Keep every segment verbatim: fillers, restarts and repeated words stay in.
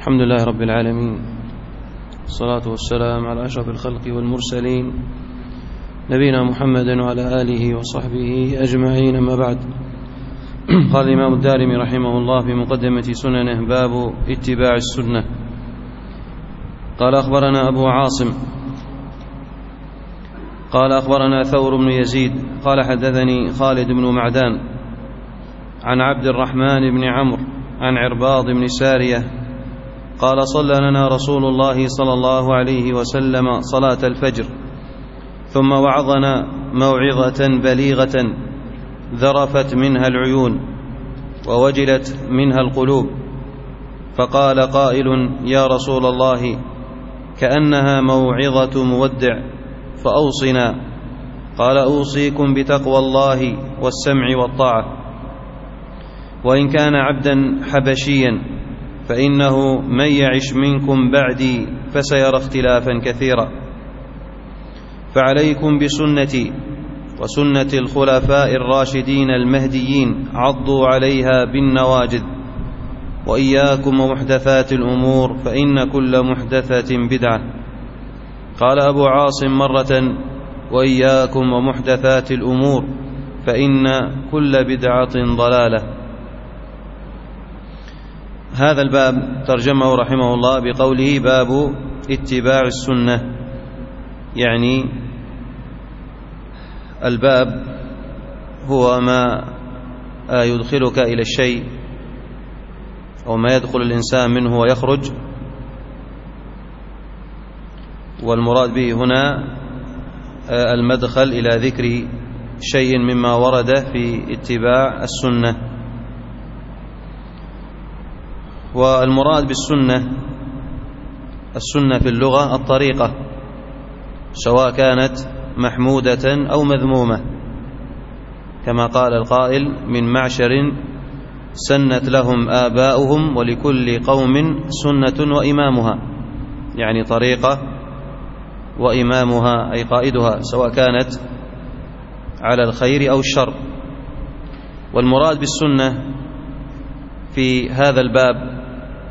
الحمد لله رب العالمين، والصلاة والسلام على أشرف الخلق والمرسلين نبينا محمد وعلى آله وصحبه أجمعين. أما بعد، قال الإمام الدارمي رحمه الله في مقدمة سننه: باب اتباع السنة. قال: أخبرنا أبو عاصم قال أخبرنا ثور بن يزيد قال حدثني خالد بن معدان عن عبد الرحمن بن عمرو عن عرباض بن سارية قال: صلى لنا رسول الله صلى الله عليه وسلم صلاة الفجر، ثم وعظنا موعظة بليغة ذرفت منها العيون ووجلت منها القلوب، فقال قائل: يا رسول الله، كأنها موعظة مودع، فأوصنا. قال: أوصيكم بتقوى الله والسمع والطاعة، وإن كان عبدا حبشيا، فإنه من يعش منكم بعدي فسيرى اختلافا كثيرا، فعليكم بسنتي وسنة الخلفاء الراشدين المهديين، عضوا عليها بالنواجذ، وإياكم ومحدثات الأمور، فإن كل محدثة بدعة. قال أبو عاصم مرة: وإياكم ومحدثات الأمور، فإن كل بدعة ضلالة. هذا الباب ترجمه رحمه الله بقوله: باب اتباع السنة، يعني الباب هو ما يدخلك إلى الشيء أو ما يدخل الإنسان منه ويخرج، والمراد به هنا المدخل إلى ذكر شيء مما ورد في اتباع السنة. والمراد بالسنة، السنة في اللغة الطريقة، سواء كانت محمودة أو مذمومة، كما قال القائل: من معشر سنت لهم آباؤهم، ولكل قوم سنة وإمامها، يعني طريقة وإمامها أي قائدها، سواء كانت على الخير أو الشر. والمراد بالسنة في هذا الباب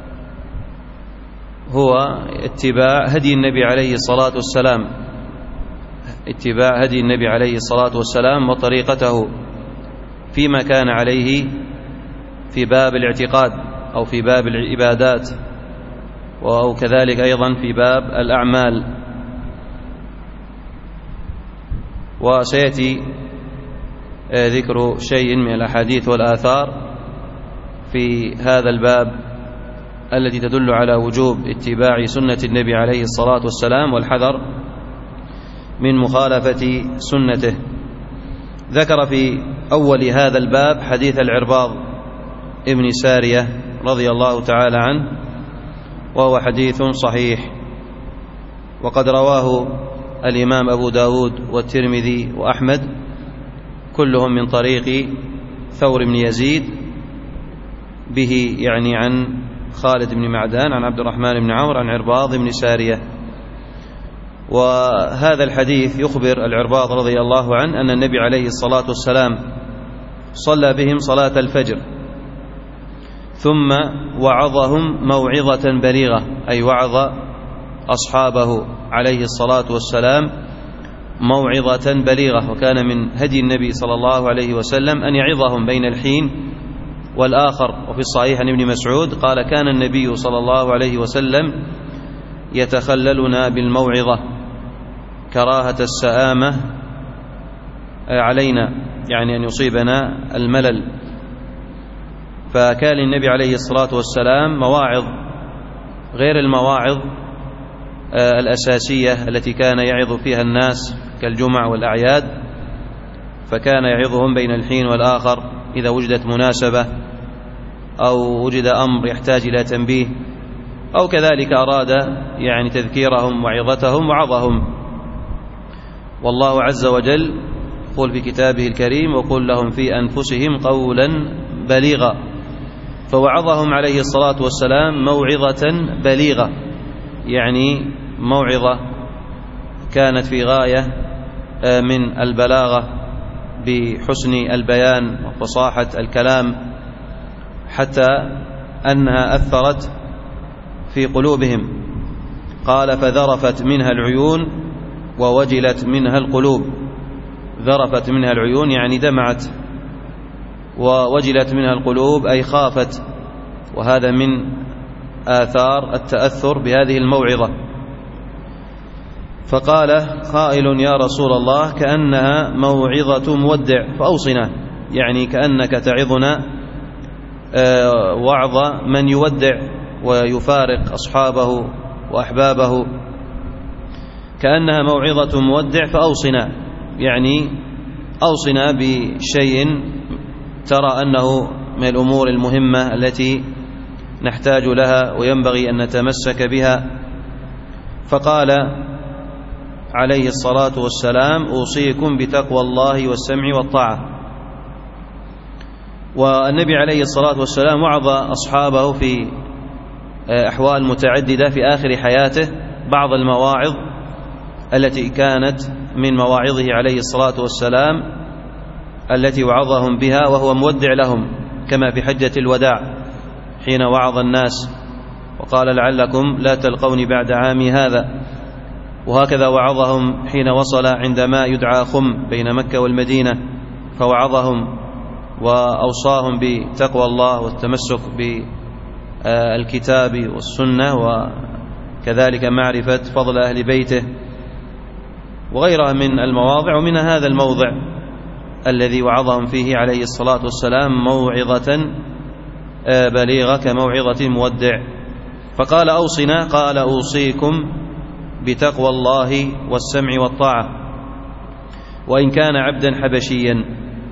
هو اتباع هدي النبي عليه الصلاة والسلام، اتباع هدي النبي عليه الصلاة والسلام وطريقته فيما كان عليه في باب الاعتقاد أو في باب العبادات، أو كذلك أيضا في باب الأعمال. وسيأتي ذكر شيء من الأحاديث والآثار في هذا الباب التي تدل على وجوب اتباع سنة النبي عليه الصلاة والسلام والحذر من مخالفة سنته. ذكر في أول هذا الباب حديث العرباض ابن سارية رضي الله تعالى عنه، وهو حديث صحيح، وقد رواه الإمام أبو داود والترمذي وأحمد كلهم من طريق ثور بن يزيد به، يعني عن خالد بن معدان عن عبد الرحمن بن عمرو عن عرباض بن سارية. وهذا الحديث يخبر العرباض رضي الله عنه أن النبي عليه الصلاة والسلام صلى بهم صلاة الفجر، ثم وعظهم موعظة بليغة، أي وعظ أصحابه عليه الصلاة والسلام موعظة بليغة. وكان من هدي النبي صلى الله عليه وسلم أن يعظهم بين الحين والآخر. وفي الصحيح عن ابن مسعود قال: كان النبي صلى الله عليه وسلم يتخللنا بالموعظة كراهة السآمة علينا، يعني أن يصيبنا الملل. فكان النبي عليه الصلاة والسلام مواعظ غير المواعظ الأساسية التي كان يعظ فيها الناس كالجمع والأعياد، فكان يعظهم بين الحين والآخر إذا وجدت مناسبة أو وجد أمر يحتاج إلى تنبيه، أو كذلك أراد يعني تذكيرهم وعظتهم وعظهم. والله عز وجل يقول في كتابه الكريم: وقل لهم في أنفسهم قولا بليغا. فوعظهم عليه الصلاة والسلام موعظة بليغة، يعني موعظة كانت في غاية من البلاغة بحسن البيان وفصاحة الكلام، حتى أنها أثرت في قلوبهم. قال فذرفت منها العيون ووجلت منها القلوب. ذرفت منها العيون يعني دمعت، ووجلت منها القلوب أي خافت، وهذا من آثار التأثر بهذه الموعظة. فقال قائل يا رسول الله كأنها موعظة مودع فأوصنا، يعني كأنك تعظنا وعظ من يودع ويفارق أصحابه وأحبابه، كأنها موعظة مودع فأوصنا، يعني أوصنا بشيء ترى أنه من الأمور المهمة التي نحتاج لها وينبغي أن نتمسك بها. فقال عليه الصلاة والسلام أوصيكم بتقوى الله والسمع والطاعة. والنبي عليه الصلاة والسلام وعظ أصحابه في أحوال متعددة في آخر حياته بعض المواعظ التي كانت من مواعظه عليه الصلاة والسلام التي وعظهم بها وهو مودع لهم، كما في حجة الوداع حين وعظ الناس وقال لعلكم لا تلقوني بعد عامي هذا. وهكذا وعظهم حين وصل عندما يدعى خم بين مكة والمدينة فوعظهم وأوصاهم بتقوى الله والتمسك بالكتاب والسنة، وكذلك معرفة فضل أهل بيته وغيرها من المواضع. ومن هذا الموضع الذي وعظهم فيه عليه الصلاة والسلام موعظة بليغة كموعظة مودع. فقال أوصنا، قال أوصيكم بتقوى الله والسمع والطاعة وإن كان عبدا حبشيا.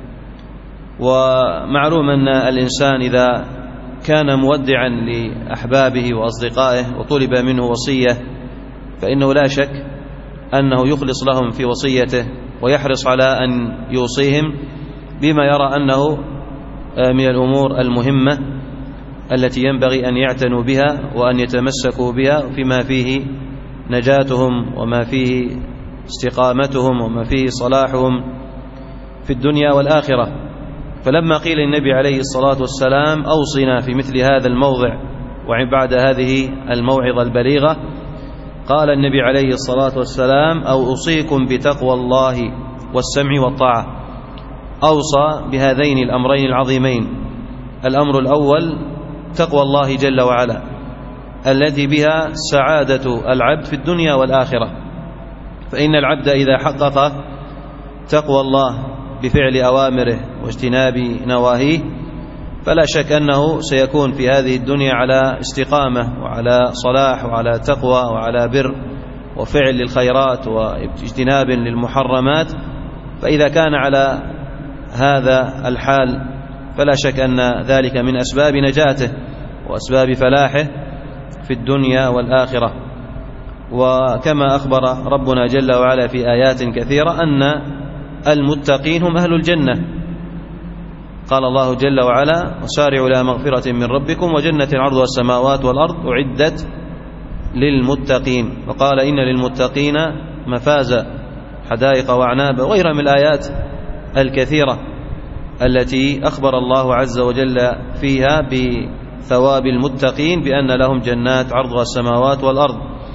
ومعلوم أن الإنسان إذا كان مودعا لأحبابه وأصدقائه وطلب منه وصية فإنه لا شك أنه يخلص لهم في وصيته ويحرص على أن يوصيهم بما يرى أنه من الأمور المهمة التي ينبغي أن يعتنوا بها وأن يتمسكوا بها فيما فيه نجاتهم وما فيه استقامتهم وما فيه صلاحهم في الدنيا والآخرة. فلما قيل للنبي عليه الصلاة والسلام أوصنا في مثل هذا الموضع وبعد هذه الموعظة البليغة، قال النبي عليه الصلاة والسلام أو أوصيكم بتقوى الله والسمع والطاعة. أوصى بهذين الأمرين العظيمين. الأمر الأول تقوى الله جل وعلا التي بها سعادة العبد في الدنيا والآخرة، فإن العبد إذا حقق تقوى الله بفعل أوامره واجتناب نواهيه فلا شك أنه سيكون في هذه الدنيا على استقامة وعلى صلاح وعلى تقوى وعلى بر وفعل للخيرات واجتناب للمحرمات. فإذا كان على هذا الحال فلا شك أن ذلك من أسباب نجاته وأسباب فلاحه في الدنيا والآخرة. وكما أخبر ربنا جل وعلا في آيات كثيرة أن المتقين هم أهل الجنة. قال الله جل وعلا وسارعوا إلى مغفرة من ربكم وجنة عرضها السماوات والأرض أعدت للمتقين. وقال إن للمتقين مفازا حدائق وأعنابا وغيرها من الآيات الكثيرة التي أخبر الله عز وجل فيها بثواب المتقين بأن لهم جنات عرضها السماوات والأرض.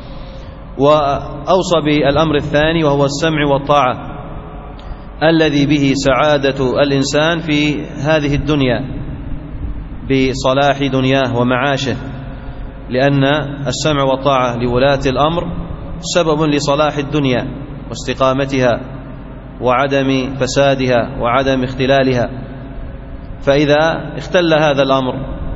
وأوصى بالأمر الثاني وهو السمع والطاعة الذي به سعادة الإنسان في هذه الدنيا بصلاح دنياه ومعاشه، لأن السمع والطاعة لولاة الأمر سبب لصلاح الدنيا واستقامتها وعدم فسادها وعدم اختلالها. فإذا اختل هذا الأمر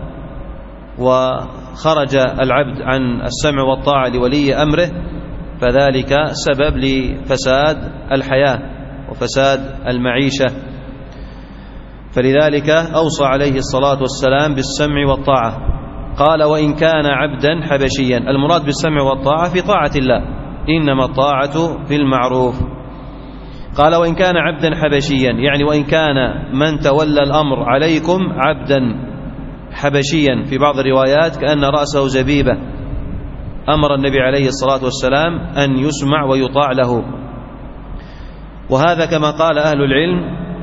وخرج العبد عن السمع والطاعة لولي أمره فذلك سبب لفساد الحياة وفساد المعيشة. فلذلك أوصى عليه الصلاة والسلام بالسمع والطاعة. قال وإن كان عبدا حبشيا. المراد بالسمع والطاعة في طاعة الله، إنما الطاعة في المعروف. قال وإن كان عبدا حبشيا، يعني وإن كان من تولى الأمر عليكم عبدا حبشيا. في بعض الروايات كأن رأسه زبيبة. أمر النبي عليه الصلاة والسلام أن يسمع ويطاع له. وهذا كما قال أهل العلم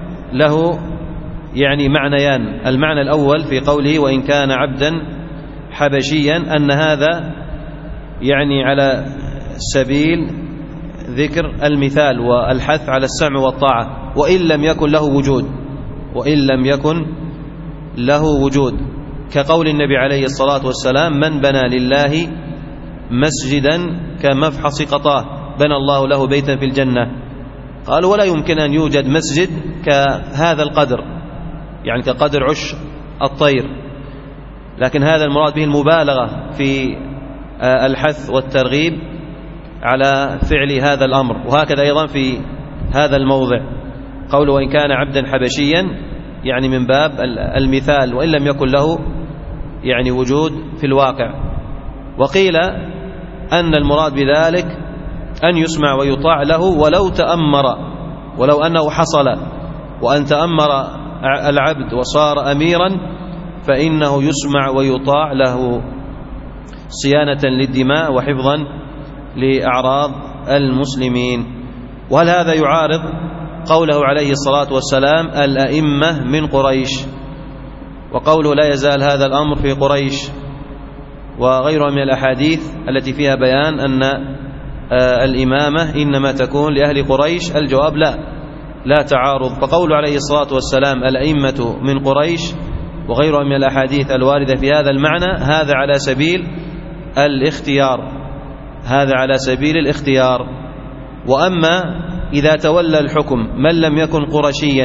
له يعني معنيان. المعنى الأول في قوله وإن كان عبدا حبشيا أن هذا يعني على سبيل ذكر المثال والحث على السمع والطاعة، وإن لم يكن له وجود وإن لم يكن له وجود كقول النبي عليه الصلاة والسلام: من بنى لله مسجدا كمفحص قطاه بنى الله له بيتا في الجنة. قال: ولا يمكن أن يوجد مسجد كهذا القدر، يعني كقدر عش الطير، لكن هذا المراد به المبالغة في الحث والترغيب على فعل هذا الأمر. وهكذا أيضا في هذا الموضع قوله: وإن كان عبدا حبشيا، يعني من باب المثال وإن لم يكن له يعني وجود في الواقع. وقيل أن المراد بذلك أن يسمع ويطاع له ولو تأمر، ولو أنه حصل وأن تأمر العبد وصار أميرا فإنه يسمع ويطاع له صيانة للدماء وحفظا لأعراض المسلمين. وهل هذا يعارض قوله عليه الصلاة والسلام: الأئمة من قريش، وقوله: لا يزال هذا الأمر في قريش، وغيرها من الأحاديث التي فيها بيان أن الإمامة إنما تكون لأهل قريش؟ الجواب: لا لا تعارض. فقوله عليه الصلاة والسلام: الأئمة من قريش، وغيرها من الأحاديث الواردة في هذا المعنى، هذا على سبيل الاختيار، هذا على سبيل الاختيار. وأما إذا تولى الحكم من لم يكن قرشيا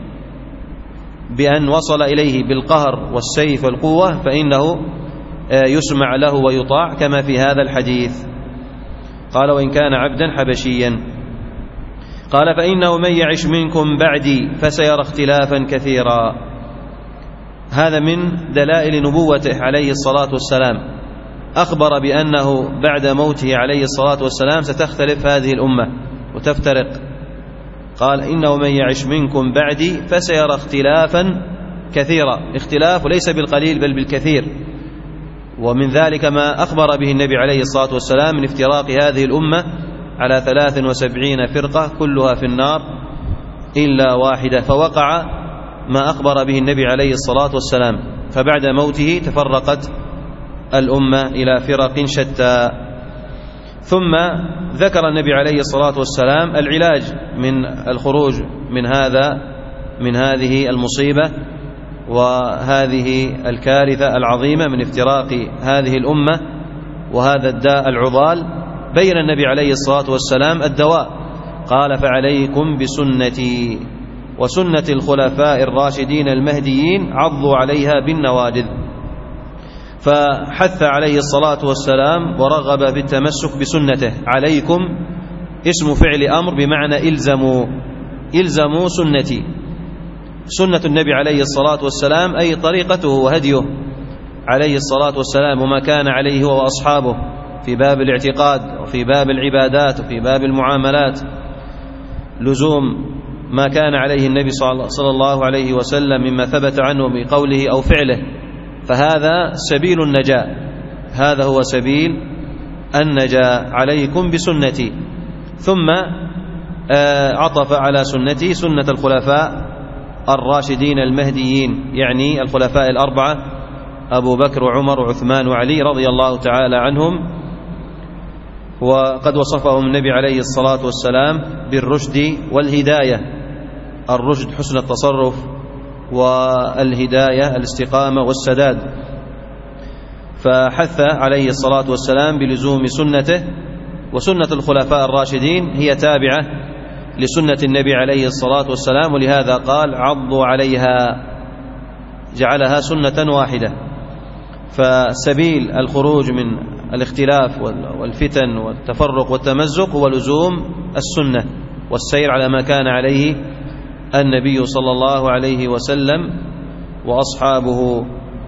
بأن وصل إليه بالقهر والسيف والقوة فإنه يسمع له ويطاع كما في هذا الحديث. قال: وإن كان عبدا حبشيا. قال: فإنه من يعش منكم بعدي فسيرى اختلافا كثيرا. هذا من دلائل نبوته عليه الصلاة والسلام، أخبر بأنه بعد موته عليه الصلاة والسلام ستختلف هذه الأمة وتفترق. قال: إنه من يعش منكم بعدي فسيرى اختلافا كثيرا، اختلاف وليس بالقليل بل بالكثير. ومن ذلك ما أخبر به النبي عليه الصلاة والسلام من افتراق هذه الأمة على ثلاث وسبعين فرقة كلها في النار إلا واحدة، فوقع ما أخبر به النبي عليه الصلاة والسلام، فبعد موته تفرقت الأمة إلى فرق شتى. ثم ذكر النبي عليه الصلاة والسلام العلاج من الخروج من هذا من هذه المصيبة وهذه الكارثة العظيمة من افتراق هذه الأمة وهذا الداء العضال. بين النبي عليه الصلاة والسلام الدواء، قال: فعليكم بسنتي وسنة الخلفاء الراشدين المهديين عضوا عليها بالنواجذ. فحث عليه الصلاة والسلام ورغب بالتمسك بسنته. عليكم اسم فعل أمر بمعنى إلزموا، إلزموا سنتي، سنة النبي عليه الصلاة والسلام أي طريقته وهديه عليه الصلاة والسلام، وما كان عليه هو وأصحابه في باب الاعتقاد وفي باب العبادات وفي باب المعاملات، لزوم ما كان عليه النبي صلى الله عليه وسلم مما ثبت عنه بقوله أو فعله، فهذا سبيل النجاة، هذا هو سبيل النجاة. عليكم بسنتي. ثم عطف على سنتي سنة الخلفاء الراشدين المهديين، يعني الخلفاء الأربعة أبو بكر وعمر وعثمان وعلي رضي الله تعالى عنهم. وقد وصفهم النبي عليه الصلاة والسلام بالرشد والهداية، الرشد حسن التصرف، والهداية الاستقامة والسداد. فحث عليه الصلاة والسلام بلزوم سنته، وسنة الخلفاء الراشدين هي تابعة لسنة النبي عليه الصلاة والسلام، ولهذا قال: عضوا عليها، جعلها سنة واحدة. فسبيل الخروج من الاختلاف والفتن والتفرق والتمزق هو لزوم السنة والسير على ما كان عليه النبي صلى الله عليه وسلم وأصحابه.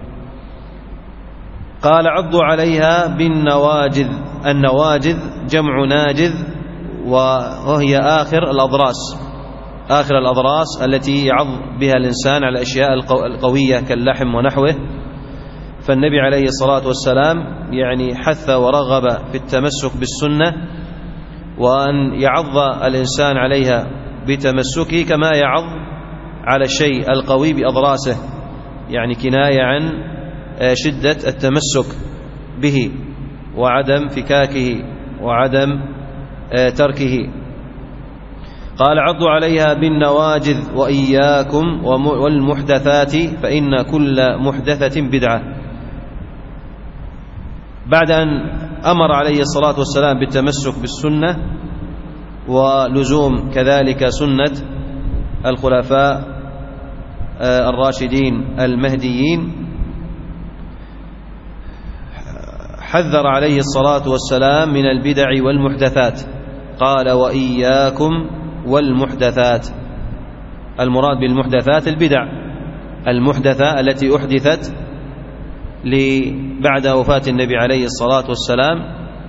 قال: عضوا عليها بالنواجذ. النواجذ جمع ناجذ، وهي آخر الأضراس، آخر الأضراس التي يعض بها الإنسان على الأشياء القوية كاللحم ونحوه. فالنبي عليه الصلاة والسلام يعني حث ورغب في التمسك بالسنة، وأن يعض الإنسان عليها بتمسكه كما يعض على الشيء القوي بأضراسه، يعني كناية عن شدة التمسك به وعدم فكاكه وعدم تركه. قال عضوا عليها بالنواجذ وإياكم والمحدثات فإن كل محدثة بدعة. بعد أن أمر عليه الصلاة والسلام بالتمسك بالسنة ولزوم كذلك سنة الخلفاء الراشدين المهديين، حذر عليه الصلاة والسلام من البدع والمحدثات. قال وإياكم والمحدثات. المراد بالمحدثات البدع المحدثة التي أحدثت بعد وفاة النبي عليه الصلاة والسلام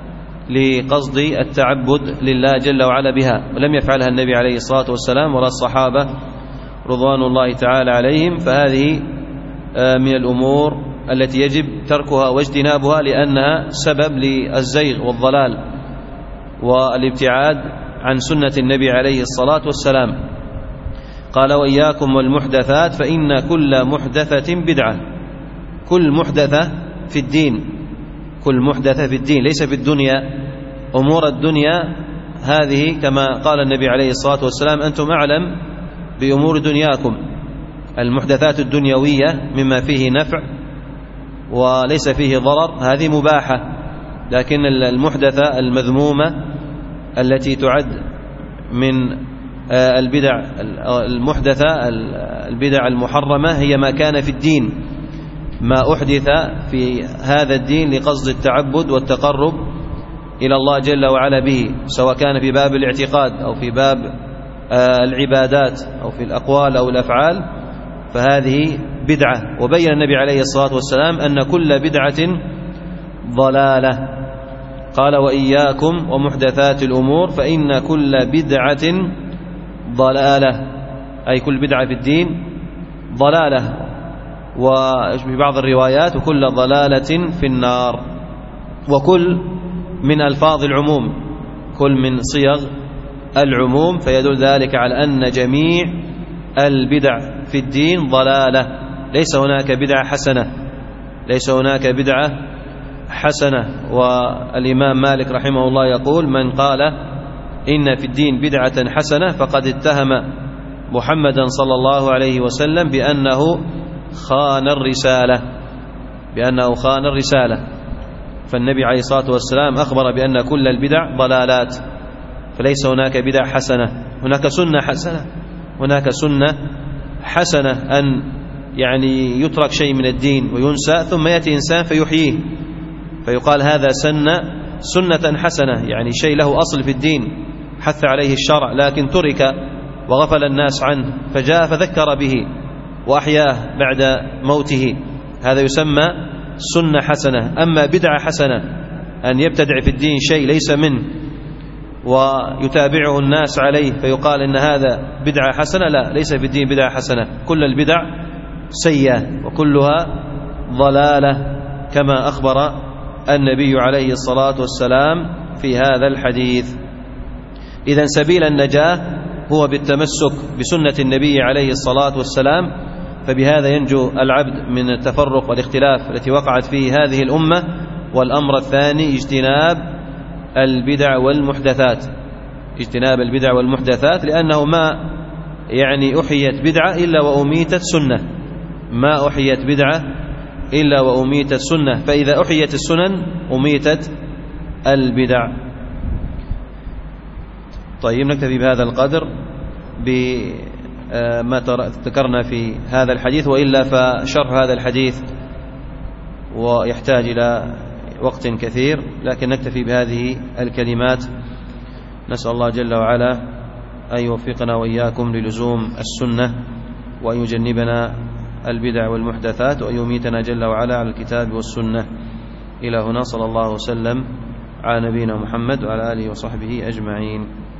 لقصد التعبد لله جل وعلا بها، ولم يفعلها النبي عليه الصلاة والسلام ولا الصحابة رضوان الله تعالى عليهم، فهذه من الأمور التي يجب تركها واجتنابها لأنها سبب للزيغ والضلال والابتعاد عن سنة النبي عليه الصلاة والسلام. قال وإياكم والمحدثات فإن كل محدثة بدعة. كل محدثة في الدين، كل محدثة في الدين ليس في الدنيا. أمور الدنيا هذه كما قال النبي عليه الصلاة والسلام أنتم أعلم بأمور دنياكم. المحدثات الدنيوية مما فيه نفع وليس فيه ضرر هذه مباحة، لكن المحدثة المذمومة التي تعد من البدع المحدثة البدع المحرمة هي ما كان في الدين، ما أحدث في هذا الدين لقصد التعبد والتقرب إلى الله جل وعلا به، سواء كان في باب الاعتقاد أو في باب العبادات أو في الأقوال أو الأفعال، فهذه بدعة. وبين النبي عليه الصلاة والسلام أن كل بدعة ضلالة. قال وإياكم ومحدثات الأمور فإن كل بدعة ضلالة، أي كل بدعة في الدين ضلالة. وفي بعض الروايات وكل ضلالة في النار. وكل من ألفاظ العموم، كل من صيغ العموم، فيدل ذلك على أن جميع البدع في الدين ضلالة، ليس هناك بدعة حسنة، ليس هناك بدعة حسنة. والإمام مالك رحمه الله يقول من قال إن في الدين بدعة حسنة فقد اتهم محمدا صلى الله عليه وسلم بأنه خان الرسالة، بأنه خان الرسالة. فالنبي عليه الصلاة والسلام أخبر بأن كل البدع ضلالات، فليس هناك بدع حسنة. هناك سنة حسنة، هناك سنة حسنة أن يعني يترك شيء من الدين وينسى، ثم يأتي إنسان فيحييه فيقال هذا سنة سنة حسنة، يعني شيء له أصل في الدين حث عليه الشرع لكن ترك وغفل الناس عنه، فجاء فذكر به وأحياه بعد موته، هذا يسمى سنة حسنة. أما بدعة حسنة أن يبتدع في الدين شيء ليس منه ويتابعه الناس عليه فيقال إن هذا بدعة حسنة، لا، ليس في الدين بدعة حسنة، كل البدع سيئة وكلها ضلالة كما أخبر النبي عليه الصلاة والسلام في هذا الحديث. إذن سبيل النجاة هو بالتمسك بسنة النبي عليه الصلاة والسلام، فبهذا ينجو العبد من التفرق والاختلاف التي وقعت فيه هذه الأمة. والأمر الثاني اجتناب البدع والمحدثات، اجتناب البدع والمحدثات، لأنه ما يعني أحيت بدعة إلا وأميتت سنة، ما أحيت بدعة إلا وأميتت سنة، فإذا أحيت السنن أميتت البدع. طيب نكتفي بهذا القدر بما ذكرنا في هذا الحديث، وإلا فشرح هذا الحديث ويحتاج إلى وقت كثير، لكن نكتفي بهذه الكلمات. نسأل الله جل وعلا أن يوفقنا وإياكم للزوم السنة وأن يجنبنا البدع والمحدثات وأن يميتنا جل وعلا على الكتاب والسنة. إلى هنا، صلى الله وسلم على نبينا محمد وعلى آله وصحبه أجمعين.